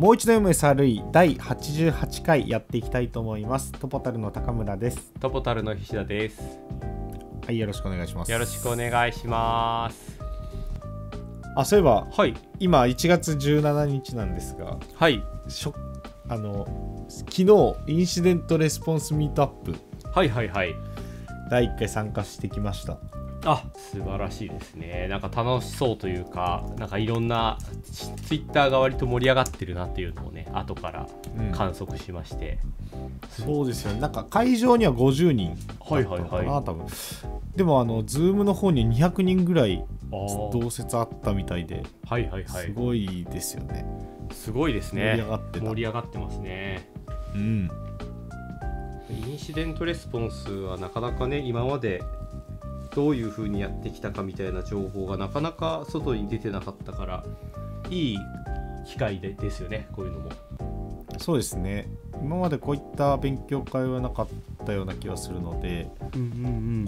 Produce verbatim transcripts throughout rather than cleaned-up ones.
もう一度読む エスアールイー だいはちじゅうはちかいやっていきたいと思います。トポタルの高村です。 トポタルの菱田です。 はい、よろしくお願いします。 よろしくお願いします。 あ、そういえば、 はい、今いちがつじゅうしちにちなんですが、 はい、 しょあの昨日インシデントレスポンスミートアップ、 はいはいはい、 だいいっかい参加してきました。 あ、素晴らしいですね。なんか楽しそうというか、なんかいろんなツイッターが割と盛り上がってるなっていうのをね、後から観測しまして、 うん、そうですよね。なんか会場にはごじゅうにんだったのかな、はいはいはい、多分。でもあの Zoom の方ににひゃくにんぐらい同説あったみたいで、 はいはいはい、 すごいですよね。 すごいですね。 盛り上がってた。 盛り上がってますね。 うん。 インシデントレスポンスはなかなかね、今までどういう風にやってきたかみたいな情報がなかなか外に出てなかったから、いい機会でですよね、こういうのも。 そうですね。今までこういった勉強会はなかったような気がするので、 うんうんうん、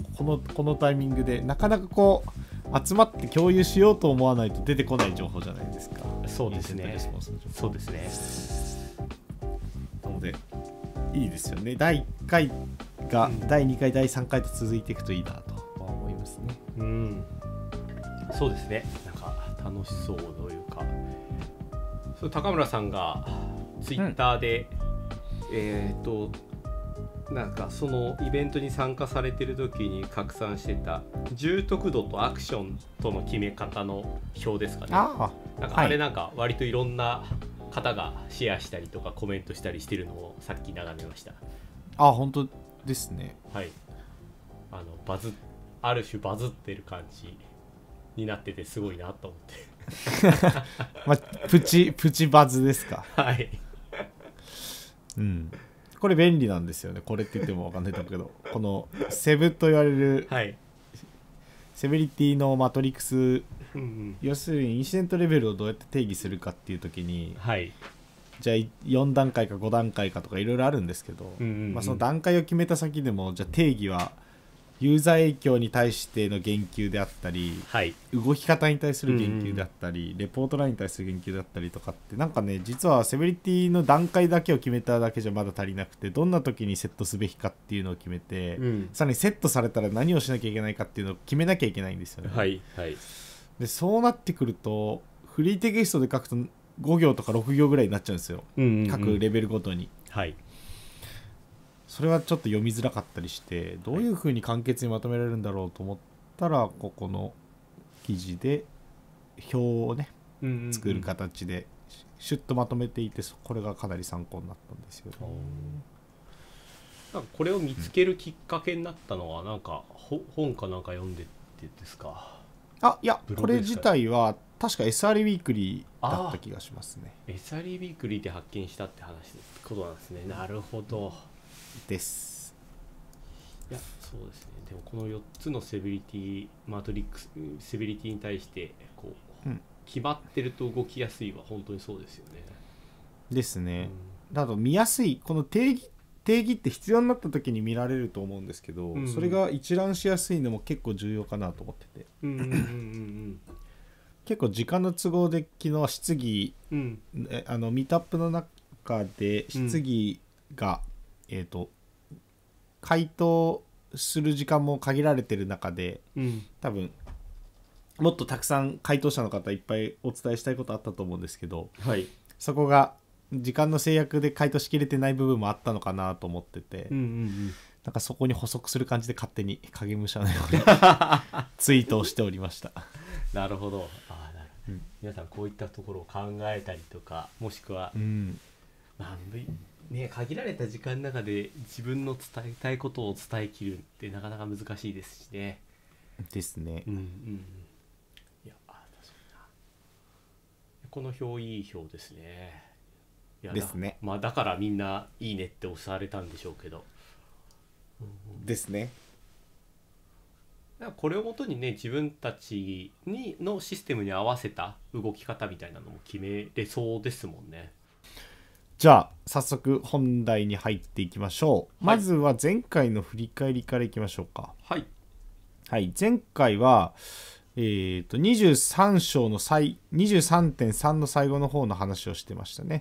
このこのタイミングでなかなかこう集まって共有しようと思わないと出てこない情報じゃないですか。 そうですね。そうですね。 なのでいいですよね。だいいっかいがだいにかい、だいさんかいと続いていくといいなと思いますね。 うん、そうですね。なんか楽しそうというか、そう高村さんがツイッターで、うん、えっとなんかそのイベントに参加されてる時に拡散してた重篤度とアクションとの決め方の表ですかね。 ああ、なんかあれなんか割といろんな方がシェアしたりとかコメントしたりしてるのをさっき眺めました。 あ、本当ですね。 はい。あのバズある種バズってる感じになっててすごいなと思ってまあ、プチプチバズですか。 はい。 うん。これ便利なんですよね。これって言っても分かんないんだけど、このセブと言われる、 はい、 セビリティのマトリックス、うんうん、要するにインシデントレベルをどうやって定義するかっていう時に、 はい、 じゃあよんだんかいかごだんかいかとかいろいろあるんですけど、うんうんうん、まあ、その段階を決めた先でも、じゃあ定義はユーザー影響に対しての言及であったり、はい、動き方に対する言及であったり、うんうん、レポートラインに対する言及であったりとかって、なんかね、実はセビリティの段階だけを決めただけじゃまだ足りなくて、どんな時にセットすべきかっていうのを決めて、うん、さらにセットされたら何をしなきゃいけないかっていうのを決めなきゃいけないんですよね。 はいはい、 でそうなってくるとフリーテキストで書くとごぎょうとかろくぎょうぐらいになっちゃうんですよ、うんうんうん、各レベルごとに。はい、それはちょっと読みづらかったりして、どういう風に簡潔にまとめられるんだろうと思ったら、ここの記事で表をね、うんうんうん、作る形でシュッとまとめていて、これがかなり参考になったんですよ、ね。 なんかこれを見つけるきっかけになったのは、なんか本かなんか読んでってですか？ あ、いや、これ自体は確か エスアール ウィークリーだった気がしますね。 エスアール ウィークリーで発見したって話ことなんですね。なるほどです。 いや、そうですね。でもこのよっつのセビリティマトリックスセビリティに対してこう、うん、決まってると動きやすいは本当にそうですよね。 ですね。うん、だと見やすい、この定義定義って必要になった時に見られると思うんですけど、うん、それが一覧しやすいのも結構重要かなと思ってて、うんうんうんうん、結構時間の都合で昨日質疑、うん、あのミートアップの中で質疑が、うん、えーと回答する時間も限られてる中で、うん、多分もっとたくさん回答者の方いっぱいお伝えしたいことあったと思うんですけど、はい、そこが時間の制約で回答しきれてない部分もあったのかなと思ってて、うんうんうん、なんかそこに補足する感じで勝手に影武者のようにツイートをしておりました。 なるほど。あ、なる、うん、皆さんこういったところを考えたりとか、もしくは、うん、まあね、限られた時間の中で自分の伝えたいことを伝えきるってなかなか難しいですしね。 ですね。うんうん、 いや、確かにな。この表いい表ですね。いやですね。 まあ、だからみんないいねって押されたんでしょうけど。 うんうん、ですね。 これをもとにね、自分たちにのシステムに合わせた動き方みたいなのも決めれそうですもんね。 じゃあ早速本題に入っていきましょう。はい、まずは前回の振り返りからいきましょうか。はい、はい、前回は、えー、とにじゅうさん章の最 にじゅうさんてんさん の最後の方の話をしてましたね。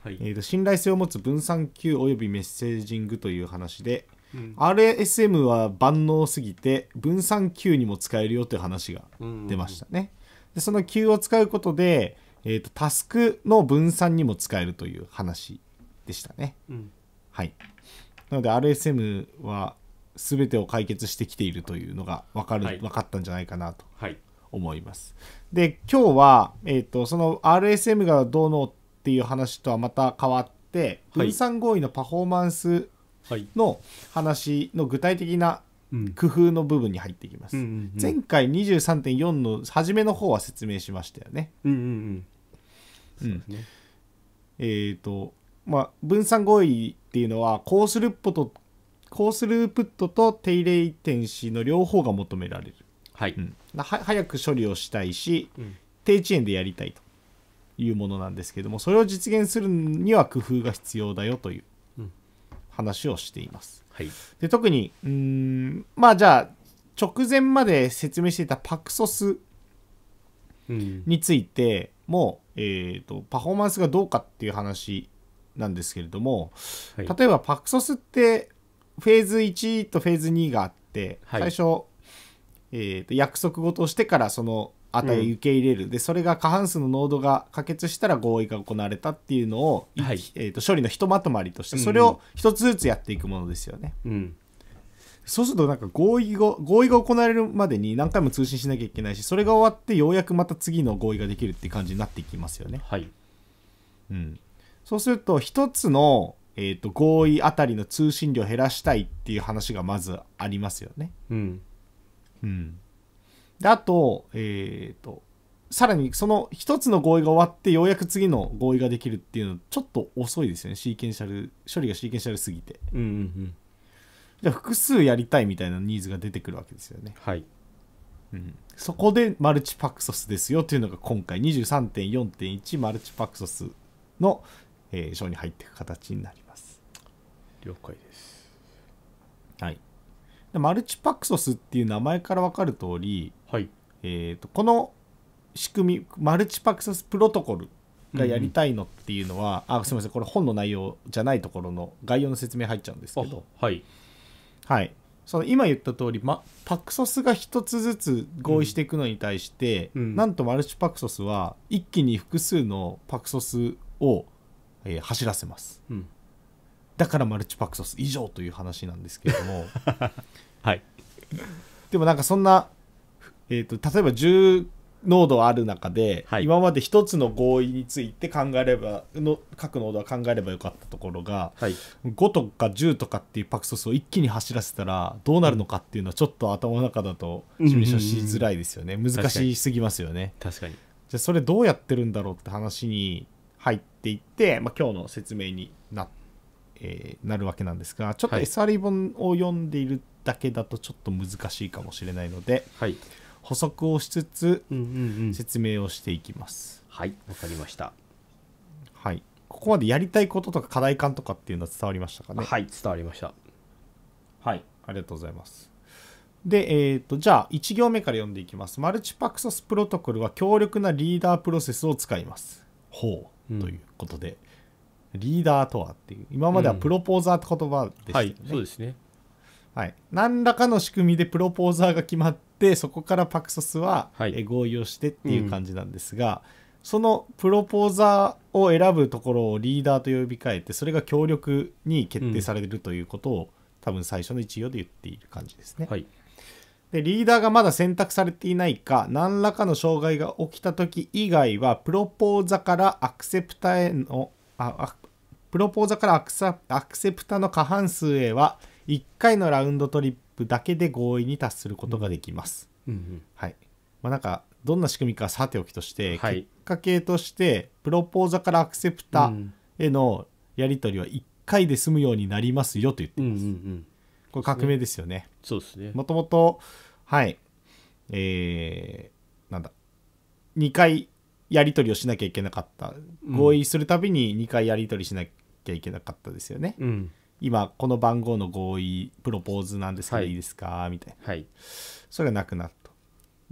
はい、 えー、と信頼性を持つ分散 Q およびメッセージングという話で、 うん、 アールエスエム は万能すぎて分散 Q にも使えるよという話が出ましたね。うんうんうん、でその Q を使うことで、えー、とタスクの分散にも使えるという話でしたね。うん、はい。なので アールエスエム は全てを解決してきているというのが分かる、はい、分かったんじゃないかなと思います。で今日は、えー、とその アールエスエム がどうのっていう話とはまた変わって、分散合意のパフォーマンスの話の具体的な工夫の部分に入っていきます。うんうんうん、前回 にじゅうさんてんよん の初めの方は説明しましたよね。うんうんうんそうですね。えーとまあ、分散合意っていうのはコースループとコースループットと定例一点子の両方が求められる。はいうん、は早く処理をしたいし、うん、低遅延でやりたいというものなんですけども、それを実現するには工夫が必要だよという話をしています。うんはい、で特にうーんまあじゃあ直前まで説明していたパクソスについても、うんえーと、パフォーマンスがどうかっていう話なんですけれども、はい、例えばパクソスってフェーズいちとフェーズにがあって、はい、最初、えーと、約束事をしてからその値を受け入れる、うん、でそれが過半数のノードが可決したら合意が行われたっていうのを、はいえーと、処理のひとまとまりとしてそれを一つずつやっていくものですよね。うん、そうするとなんか合意が合意が行われるまでに何回も通信しなきゃいけないし、それが終わってようやくまた次の合意ができるっていう感じになっていきますよね。はいうん、そうすると一つのえー、と合意あたりの通信量を減らしたいっていう話がまずありますよね。うんうん、であと,、えー、とさらにその一つの合意が終わってようやく次の合意ができるっていうのはちょっと遅いですよね。シーケンシャル処理がシーケンシャルすぎて、うんうんうん、じゃあ複数やりたいみたいなニーズが出てくるわけですよね。はいうん、そこでマルチパクソスですよというのが今回 にじゅうさんてんよんてんいち マルチパクソスの、えー、章に入っていく形になります。 了解です。 はい。マルチパクソスっていう名前から分かる通り、はいえー、とこの仕組みマルチパクソスプロトコルがやりたいのっていうのは、うんうん、あすみませんこれ本の内容じゃないところの概要の説明入っちゃうんですけど、はい、はい、その今言った通り、ま、パクソスが一つずつ合意していくのに対して、うん、なんとマルチパクソスは一気に複数のパクソスを、えー、走らせます。うんだからマルチパクソス以上という話なんですけれどもはいでもなんかそんな、えーと、例えばじゅうノードある中で、はい、今まで一つの合意について考えればの各ノードは考えればよかったところが、はい、ごとかじゅうとかっていうパクソスを一気に走らせたらどうなるのかっていうのはちょっと頭の中だとシミュレーションしづらいですよね。難しすぎますよね。 確かに。 じゃあそれどうやってるんだろうって話に入っていって、まあ、今日の説明になってえー、なるわけなんですが、ちょっと エスアールイー 本を読んでいるだけだとちょっと難しいかもしれないので、はい、補足をしつつ説明をしていきます。 はい、わかりました。 はい、ここまでやりたいこととか課題感とかっていうのは伝わりましたかね。 はい、伝わりました。 はい、ありがとうございます。で、えーと、じゃあいち行目から読んでいきます。マルチパクソスプロトコルは強力なリーダープロセスを使います。ほう、うん、ということで。リーダーとはっていう今まではプロポーザーって言葉でしたよね、 うんはい、そうですね、 はい、何らかの仕組みでプロポーザーが決まってそこからパクソスは合意をしてっていう感じなんですが、はいうん、そのプロポーザーを選ぶところをリーダーと呼び換えてそれが強力に決定されるということを、うん、多分最初の一行で言っている感じですね、はい、でリーダーがまだ選択されていないか何らかの障害が起きた時以外はプロポーザーからアクセプタへのあプロポーザーからアクサアクセプタの過半数へはいっかいのラウンドトリップだけで合意に達することができます、うんうんはいまあ、なんかどんな仕組みかさておきとして、はい、結果系としてプロポーザーからアクセプタへのやり取りはいっかいで済むようになりますよと言っています、うんうんうん、これ革命ですよね。 そうですね。 もともとはいえー、なんだにかいやり取りをしなきゃいけなかった、合意するたびににかいやり取りしなきゃいけなかったですよね、うん、今この番号の合意プロポーズなんですけどいいですか、はい、みたいな、はい、それがなくなると。で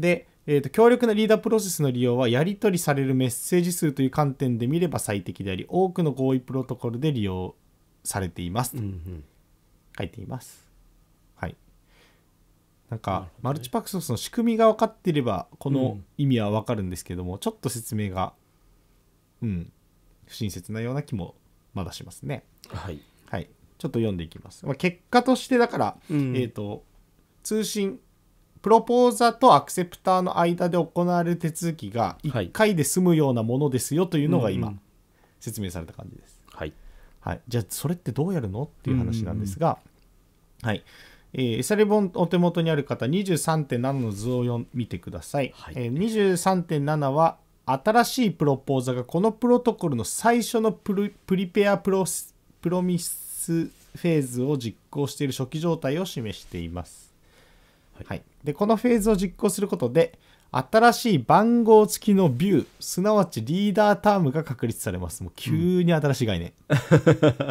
えーと、強力なリーダープロセスの利用はやり取りされるメッセージ数という観点で見れば最適であり、多くの合意プロトコルで利用されていますと書いています。はい。なんかマルチパクソスの仕組みが分かっていればこの意味は分かるんですけども、うん、ちょっと説明が、うん、不親切なような気もまだしますね。 はい。 はい。ちょっと読んでいきます。まあ、結果としてだから、うん、えーと、通信プロポーザとアクセプターの間で行われる手続きがいっかいで済むようなものですよというのが今説明された感じです。 はい。 はい、じゃあそれってどうやるのっていう話なんですが、はい。えー、エサレ本お手元にある方 にじゅうさんてんなな の図を読見てください。はい、えー、にじゅうさんてんなな は新しいプロポーザがこのプロトコルの最初のプリ、プリペアプロスプロミスフェーズを実行している初期状態を示しています。はいはい、でこのフェーズを実行することで新しい番号付きのビュー、すなわちリーダータームが確立されます。もう急に新しい概念、うん、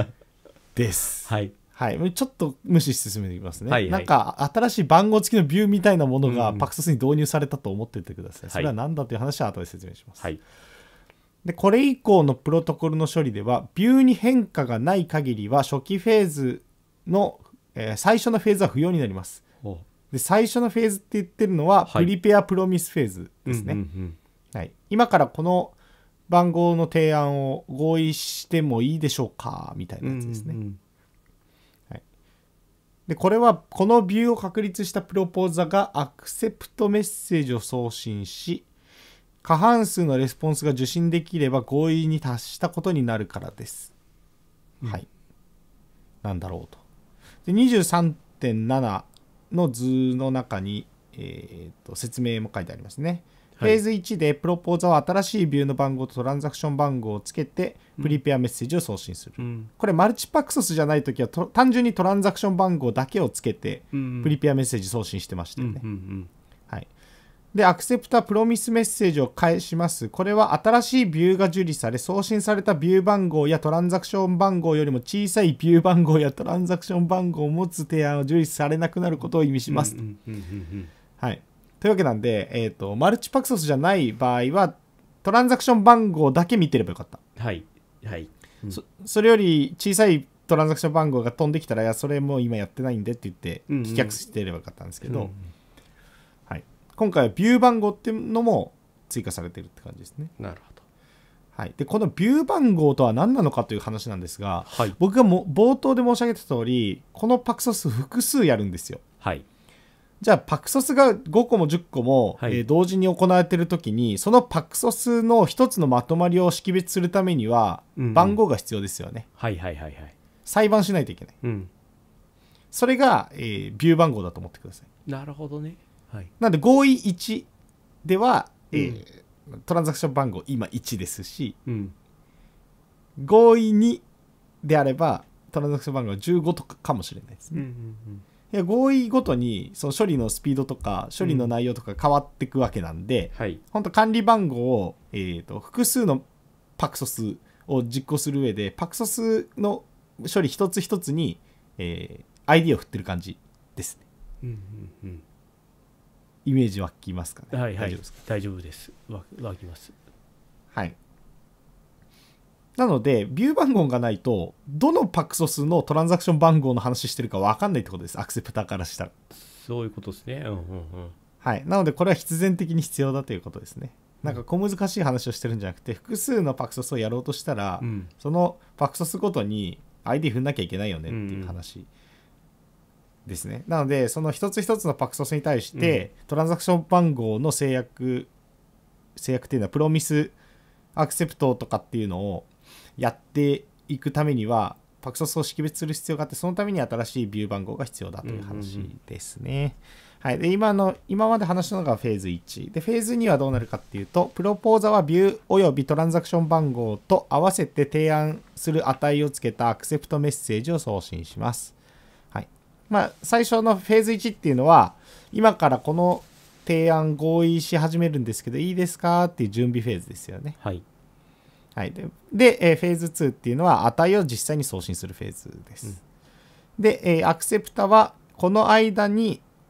です。 はい、 はい、ちょっと無視して進めていきますね。はいはい、なんか新しい番号付きのビューみたいなものがパクソスに導入されたと思っていてください。うん、それは何だという話は後で説明します。はい、でこれ以降のプロトコルの処理ではビューに変化がない限りは初期フェーズの、えー、最初のフェーズは不要になります。で最初のフェーズって言ってるのは、はい、プリペアプロミスフェーズですね。うんうんうんはい、今からこの番号の提案を合意してもいいでしょうかみたいなやつですね。うんうんはい、でこれはこのビューを確立したプロポーザがアクセプトメッセージを送信し過半数のレスポンスが受信できれば合意に達したことになるからです。うん、はい。なんだろうと。で にじゅうさんてんなな の図の中に、えー、と説明も書いてありますね。はい、フェーズいちでプロポーザは新しいビューの番号とトランザクション番号をつけてプリペアメッセージを送信する。うん、これマルチパクソスじゃないときは単純にトランザクション番号だけをつけてプリペアメッセージ送信してましたよね。うんうんうんはい、でアクセプタプロミスメッセージを返します。これは新しいビューが受理され送信されたビュー番号やトランザクション番号よりも小さいビュー番号やトランザクション番号を持つ提案を受理されなくなることを意味します。はい。というわけなんで、えーと、マルチパクソスじゃない場合はトランザクション番号だけ見てればよかった。 はいはい。 うん、そ, それより小さいトランザクション番号が飛んできたらいやそれもう今やってないんでって言って棄却してればよかったんですけど、うんうんはい、今回はビュー番号っていうのも追加されてるって感じですね。 なるほど。 はい、でこのビュー番号とは何なのかという話なんですが、 はい、 僕がも冒頭で申し上げた通りこのパクソス複数やるんですよ。 はい、 じゃあパクソスがごこもじゅっこも、はいえー、同時に行われているときにそのパクソスの一つのまとまりを識別するためには番号が必要ですよね。うんうん、 はいはいはいはい。 裁判しないといけない。うん、それが、えー、ビュー番号だと思ってください。 なるほどね。はい、 なので合意いちでは、えーうん、トランザクション番号今いちですし、うん、合意にであればトランザクション番号はじゅうごとかかもしれないですね。うんうんうんいや合意ごとにその処理のスピードとか処理の内容とか変わっていくわけなんで、うんはい、本当管理番号を、えー、と複数のパクソスを実行する上でパクソスの処理一つ一つに、えー、アイディー を振ってる感じですね。うんうんうん、イメージ湧きますかね。 はいはい、大丈夫ですか。大丈夫です。湧きます。 はい。なのでビュー番号がないとどのパクソスのトランザクション番号の話してるか分かんないってことです。アクセプターからしたら。 そういうことですね。うんうんうん。 はい。なのでこれは必然的に必要だということですね。なんか小難しい話をしてるんじゃなくて複数のパクソスをやろうとしたら、うん、そのパクソスごとに アイディー 踏んなきゃいけないよねっていう話ですね。うん、なのでその一つ一つのパクソスに対して、うん、トランザクション番号の制約制約っていうのはプロミスアクセプトとかっていうのをやっていくためにはパクソスを識別する必要があって、そのために新しいビュー番号が必要だという話ですね。うんうんうんはい、で 今の今まで話したのがフェーズいちで、フェーズにはどうなるかっていうと、プロポーザはビューおよびトランザクション番号と合わせて提案する値をつけたアクセプトメッセージを送信します。はいまあ、最初のフェーズいちっていうのは今からこの提案合意し始めるんですけどいいですかっていう準備フェーズですよね。 はいはい、で, で、えー、フェーズツーっていうのは値を実際に送信するフェーズです。うん、で、えー、アクセプタはこの間に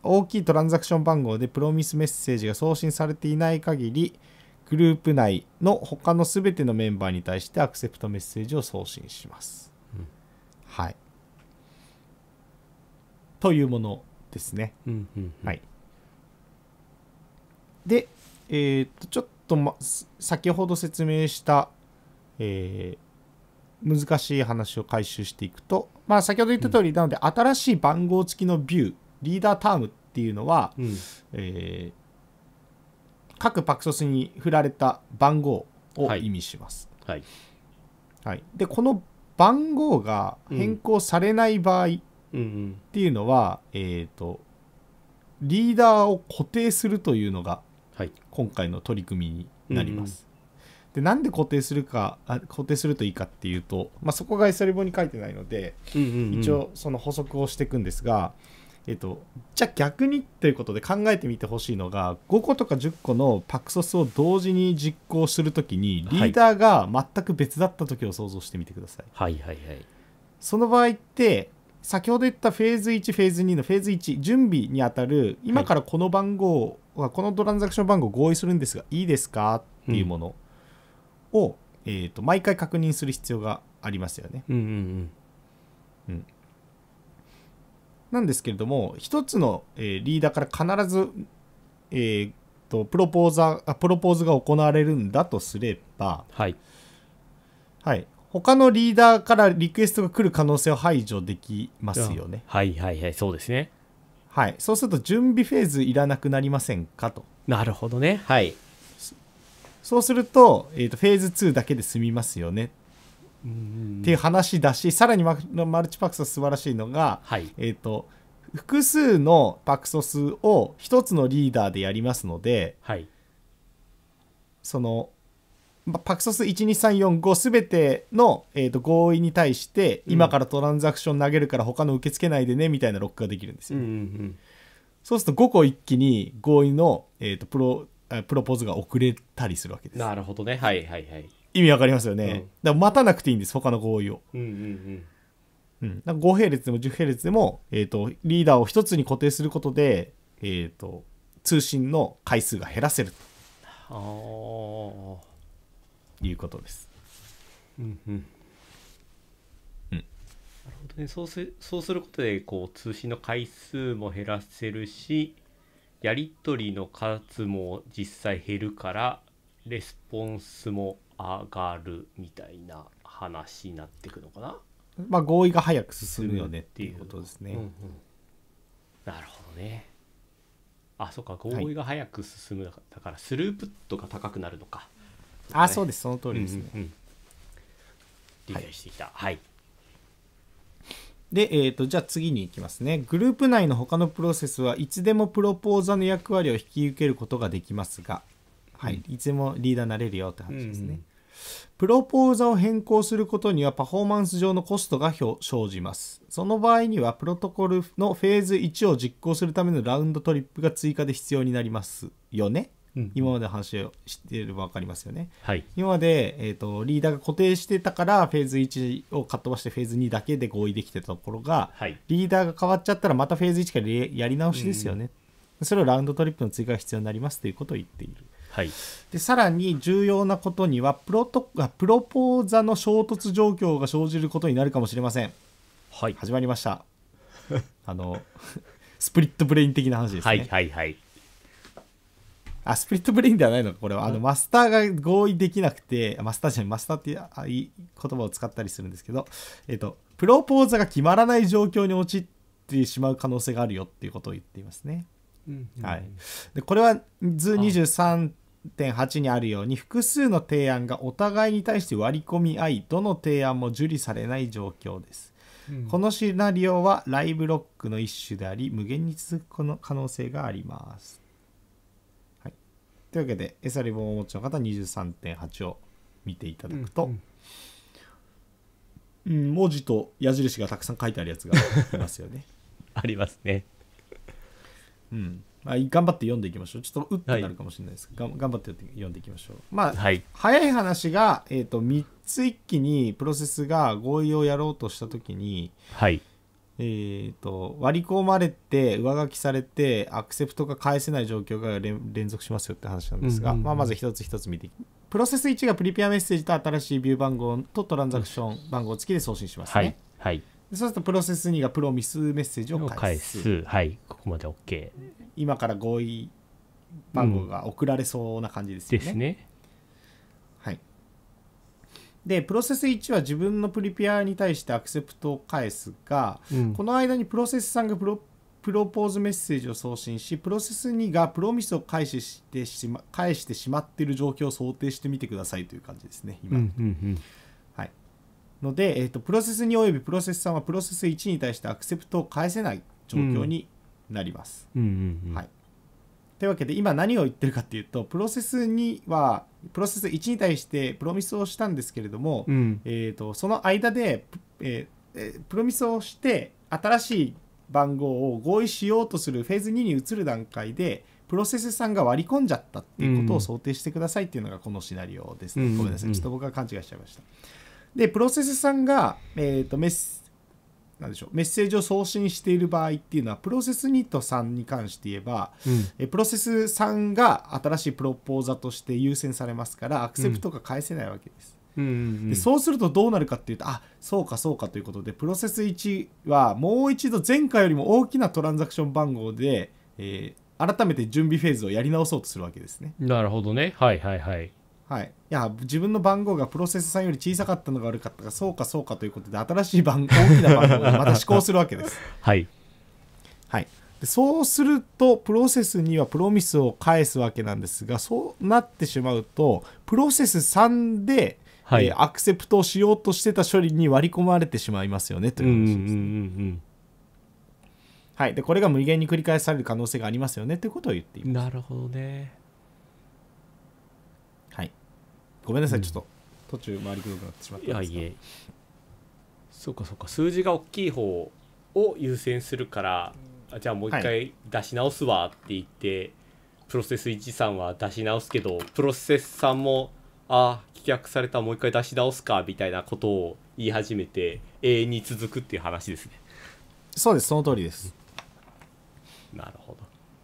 大きいトランザクション番号でプロミスメッセージが送信されていない限り、グループ内の他のすべてのメンバーに対してアクセプトメッセージを送信します。うん、はい。というものですね。 うんうんうん、 はい。で、えー、っとちょっと、ま、先ほど説明した、えー、難しい話を回収していくと、まあ、先ほど言った通り、うん、なので新しい番号付きのビュー、リーダータームっていうのは、うんえー、各パクソスに振られた番号を意味します。 はいはいはい、でこの番号が変更されない場合っていうのは、うんうんうん、えーと、リーダーを固定するというのが今回の取り組みになります。うんうん、でなんで固定するかあ固定するといいかっていうと、まあ、そこがエスアール本に書いてないので、うんうんうん、一応その補足をしていくんですが、えっと、じゃあ逆にということで考えてみてほしいのが、ごことかじゅっこのパクソスを同時に実行するときにリーダーが全く別だったときを想像してみてください。 はいはいはい。 その場合って先ほど言ったフェーズいちフェーズにのフェーズいち準備にあたる今からこの番号、はい、このトランザクション番号を合意するんですがいいですかっていうものを、うんえー、と毎回確認する必要がありますよね。 うんうんうんうんなんですけれども、一つの、えー、リーダーから必ず、えー、とプロポーザープロポーズが行われるんだとすれば、 はいはい、他のリーダーからリクエストが来る可能性を排除できますよね。 はいはいはい、そうですね。 はい、そうすると準備フェーズいらなくなりませんかと。 なるほどね。はい。 そうすると、えー、とフェーズツーだけで済みますよね。っていう話だし、さらにマルチパクソス素晴らしいのが、 はいえー、と複数のパクソスを一つのリーダーでやりますので、 はい、 そのパクソスいちにさんよんごすべての、えー、と合意に対して、うん、今からトランザクション投げるから他の受け付けないでねみたいなロックができるんですよ、ねうんうんうん、そうするとごこ一気に合意の、えー、とプロ、プロポーズが遅れたりするわけです。 なるほどね。はいはいはい。 意味わかりますよね、うん、だから待たなくていいんです他の合意を、 うんうんうん、だからご並列でもじゅう並列でも、えー、とリーダーを一つに固定することで、えー、と通信の回数が減らせるということです。 うんうんうん、なるほどね。そうす、そうすることでこう通信の回数も減らせるし、やり取りの数も実際減るからレスポンスも上がるみたいな話になっていくのかな。 まあ合意が早く進むよねっていうことですね。うんうん、 なるほどね。あ、そうか、合意が早く進む、はい、だからスループットが高くなるのか。 あ、そうです、その通りですね。うんうんうん、 理解してきた。はい。はい、 で、えーと、じゃあ次に行きますね。グループ内の他のプロセスはいつでもプロポーザーの役割を引き受けることができますが、はい、いつでもリーダーになれるよって話ですね、うんうん。プロポーザーを変更することにはパフォーマンス上のコストが生じます。その場合にはプロトコルのフェーズいちを実行するためのラウンドトリップが追加で必要になりますよね。うん、今までの話を知っていれば分かりますよね。 はい、 今まで、えーと、リーダーが固定してたからフェーズいちをかっ飛ばしてフェーズにだけで合意できてたところが、 はい、 リーダーが変わっちゃったらまたフェーズいちからやり直しですよね、うん、それをラウンドトリップの追加が必要になりますということを言っている。 はい、 でさらに重要なことにはプロトプロポーザの衝突状況が生じることになるかもしれません。 はい、 始まりましたあのスプリットブレイン的な話ですね。 はいはいはい。 あ、スプリットブレインではないのかこれは。あのマスターが合意できなくて、マスターじゃないマスターってあいい言葉を使ったりするんですけど、えっとプロポーザが決まらない状況に陥ってしまう可能性があるよっていうことを言っていますね。うんうん、はい。でこれは図にじゅうさんてんはち にあるように複数の提案がお互いに対して割り込み合い、どの提案も受理されない状況です。うん、このシナリオはライブロックの一種であり無限に続く可能性があります。はい、というわけで エスアール 本をお持ちの方 にじゅうさんてんはち を見ていただくと、うんうん、文字と矢印がたくさん書いてあるやつがいますよね。 ありますね。 うん、まあ、頑張って読んでいきましょう。ちょっとうってなるかもしれないですけど、はい、頑張って読んでいきましょう。まあ、はい、早い話が、えーと、みっつ一気にプロセスが合意をやろうとしたときに、 はい、 えー、と割り込まれて上書きされてアクセプトが返せない状況が 連, 連続しますよって話なんですが、うんうんうん、まあ、まず一つ一つ見ていきプロセスいちがプリペアメッセージと新しいビュー番号とトランザクション番号付きで送信しますね、 はいはい、 でそうするとプロセスにがプロミスメッセージを返す、 返す、はい、ここまで OK。 今から合意番号が送られそうな感じですよね、うん、ですね。はい。でプロセスいちは自分のプリペアに対してアクセプトを返すが、うん、この間にプロセスさんがプロプロポーズメッセージを送信しプロセスにがプロミスを返してしま返してしまっている状況を想定してみてくださいという感じですね今、うんうんうん、はい、ので、えーと、プロセスにおよびプロセスさんはプロセスいちに対してアクセプトを返せない状況になります、うんうんうんうん、はい。というわけで今何を言ってるかっていうとプロセスにはプロセスいちに対してプロミスをしたんですけれども、うん、えーと、その間で、えー、プロミスをして新しい番号を合意しようとするフェーズにに移る段階でプロセスさんが割り込んじゃったっていうことを想定してくださいっていうのがこのシナリオです、ね、うん、ごめんなさいちょっと僕が勘違いしちゃいました。でプロセスさんが、えーと、メスなんでしょうメッセージを送信している場合っていうのはプロセスにとさんに関して言えば、うん、えプロセスさんが新しいプロポーザとして優先されますからアクセプトが返せないわけです、うんうんうんうん、でそうするとどうなるかっていうとあそうかそうかということでプロセスいちはもう一度前回よりも大きなトランザクション番号で、えー、改めて準備フェーズをやり直そうとするわけですね。 なるほどね。はいはいはい、 はい、いや自分の番号がプロセスさんより小さかったのが悪かったかそうかそうかということで新しい番大きな番号をまた試行するわけですはい、 はい、でそうするとプロセスにはプロミスを返すわけなんですがそうなってしまうとプロセスさんで、はいえー、アクセプトをしようとしてた処理に割り込まれてしまいますよねという話ですね、うんうんうんうんはい、でこれが無限に繰り返される可能性がありますよねということを言っています。 なるほどね。 ごめんなさい、うん、ちょっと途中回りくどくなってしまったんですが。いやいえそうかそうか数字が大きい方を優先するからじゃあもう一回出し直すわって言って、はい、プロセスいちさんは出し直すけどプロセスさんもあ棄却されたもう一回出し直すかみたいなことを言い始めて永遠に続くっていう話ですね。 そうですその通りです。 なるほ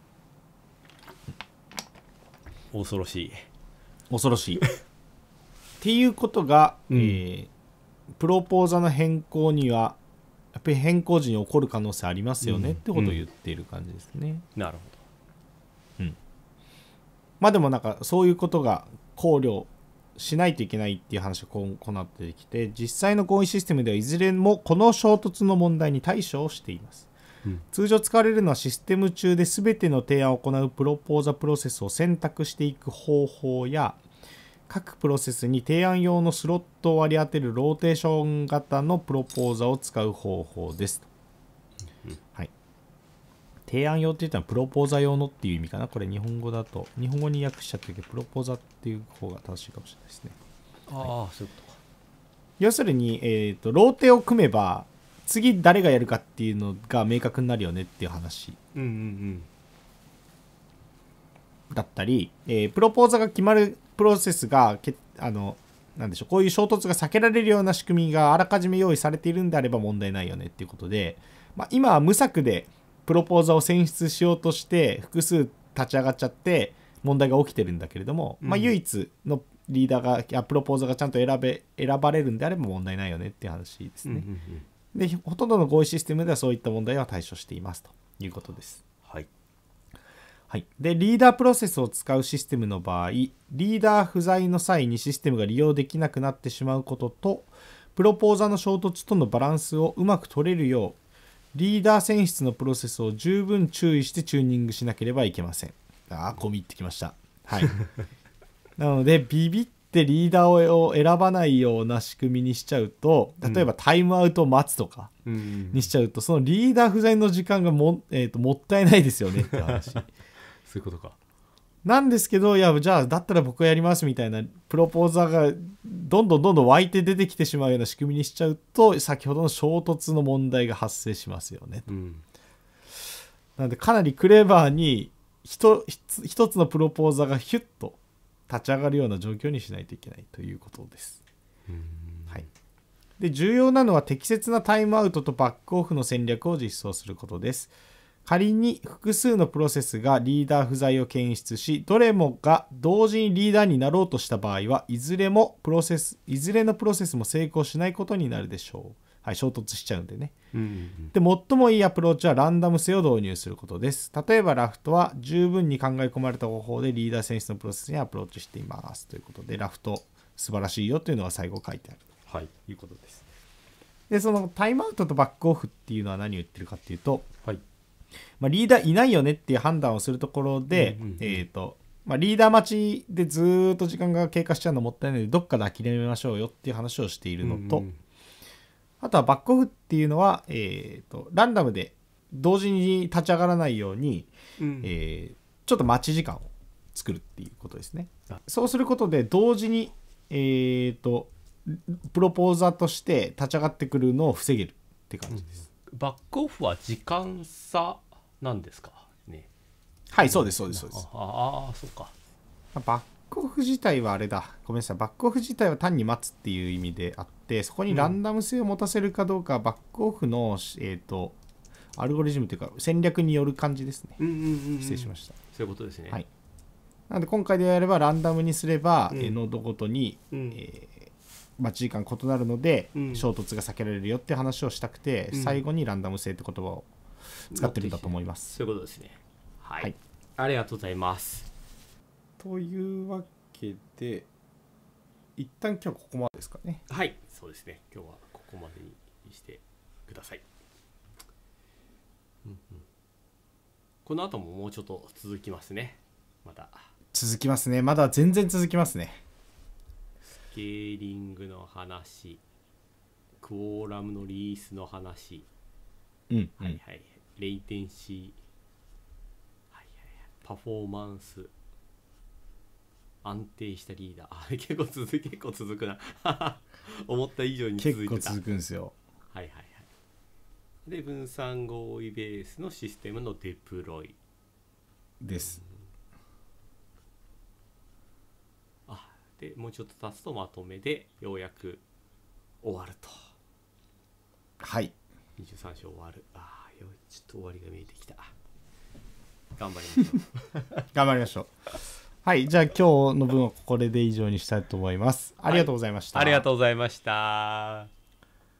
ど恐ろしい恐ろしいっていうことが、うんえー、プロポーザの変更にはやっぱり変更時に起こる可能性ありますよね、うん、ってことを言っている感じですね、 うん、なるほど、うん、まあでもなんかそういうことが考慮しないといけないっていう話がこうなってきて実際の合意システムではいずれもこの衝突の問題に対処をしています、うん、通常使われるのはシステム中で全ての提案を行うプロポーザプロセスを選択していく方法や各プロセスに提案用のスロットを割り当てるローテーション型のプロポーザを使う方法です、うんはい、提案用って言ったらプロポーザ用のっていう意味かな。これ日本語だと日本語に訳しちゃってるけどプロポーザっていう方が正しいかもしれないですね。 ああ、はい、そういうことか。 要するに、えーと、ローテを組めば次誰がやるかっていうのが明確になるよねっていう話、うんうんうんだったり、えー、プロポーザが決まるプロセスがけあのなんでしょうこういう衝突が避けられるような仕組みがあらかじめ用意されているんであれば問題ないよねっていうことで、まあ、今は無策でプロポーザを選出しようとして複数立ち上がっちゃって問題が起きてるんだけれども、うんまあ、唯一のリーダーがやプロポーザがちゃんと選べ選ばれるんであれば問題ないよねっていう話ですね、うんうんうん、でほとんどの合意システムではそういった問題は対処していますということです。 はいはい、でリーダープロセスを使うシステムの場合リーダー不在の際にシステムが利用できなくなってしまうこととプロポーザの衝突とのバランスをうまく取れるようリーダー選出のプロセスを十分注意してチューニングしなければいけません。あー込み入ってきました、はい、なのでビビってリーダーを選ばないような仕組みにしちゃうと例えばタイムアウトを待つとかにしちゃうと、うん、そのリーダー不在の時間が も,、えー、ともったいないですよねって話そういうことか。 なんですけどいやじゃあだったら僕がやりますみたいなプロポーザーがどんどんどんどん湧いて出てきてしまうような仕組みにしちゃうと先ほどの衝突の問題が発生しますよね、うん、なのでかなりクレバーに一一つのプロポーザーがヒュッと立ち上がるような状況にしないといけないということです、うんはい、 で、重要なのは適切なタイムアウトとバックオフの戦略を実装することです。仮に複数のプロセスがリーダー不在を検出し、どれもが同時にリーダーになろうとした場合は、いずれもプロセス、いずれのプロセスも成功しないことになるでしょう。はい、衝突しちゃうんでね。うんうんうん、で、最もいいアプローチはランダム性を導入することです。例えばラフトは十分に考え込まれた方法でリーダー選出のプロセスにアプローチしています。ということで、ラフト素晴らしいよというのが最後書いてあると、はい、いうことです。で、そのタイムアウトとバックオフっていうのは何を言ってるかっていうと、はい、まあ、リーダーいないよねっていう判断をするところで、うんうんうん、えーとまあ、リーダー待ちでずっと時間が経過しちゃうのもったいないので、どっかで諦めましょうよっていう話をしているのと、うんうん、あとはバックオフっていうのは、えーとランダムで同時に立ち上がらないように、うん、えー、ちょっと待ち時間を作るっていうことですね。そうすることで同時に、えーとプロポーザーとして立ち上がってくるのを防げるって感じです。 うん、バックオフは時間差なんですかね。 はい、そうですそうですそうです。 ああ、そうか。 バックオフ自体はあれだ、ごめんなさい、バックオフ自体は単に待つっていう意味であって、そこにランダム性を持たせるかどうかは、うん、バックオフの、えーとアルゴリズムというか戦略による感じですね。うんうんうんうん、失礼しました。 そういうことですね。 はい。なので今回でやればランダムにすれば、うん、ノードごとに、うん、えー待ち時間異なるので、うん、衝突が避けられるよって話をしたくて、うん、最後にランダム性って言葉を使ってるんだと思います。 そういうことですね。はい。はい、ありがとうございます。 というわけで、一旦今日ここまでですかね。 はい、そうですね。今日はここまでにしてください。うんうん、この後ももうちょっと続きますね。また続きますね。まだ全然続きますね。 スケーリングの話、クオーラムのリリースの話、 うん、 はいはい、レイテンシー、はいはいはい、パフォーマンス、安定したリーダー、あ結構続く結構続くな思った以上に続いてた。 結構続くんですよ。 はいはいはい。で分散合意ベースのシステムのデプロイです。 うん、あでもうちょっと経つとまとめでようやく終わると。 はい。 にじゅうさん章終わる。ああ、ちょっと終わりが見えてきた。頑張りましょう。 頑張りましょう。はい、じゃあ今日の分はこれで以上にしたいと思います。ありがとうございました。 はい、ありがとうございました。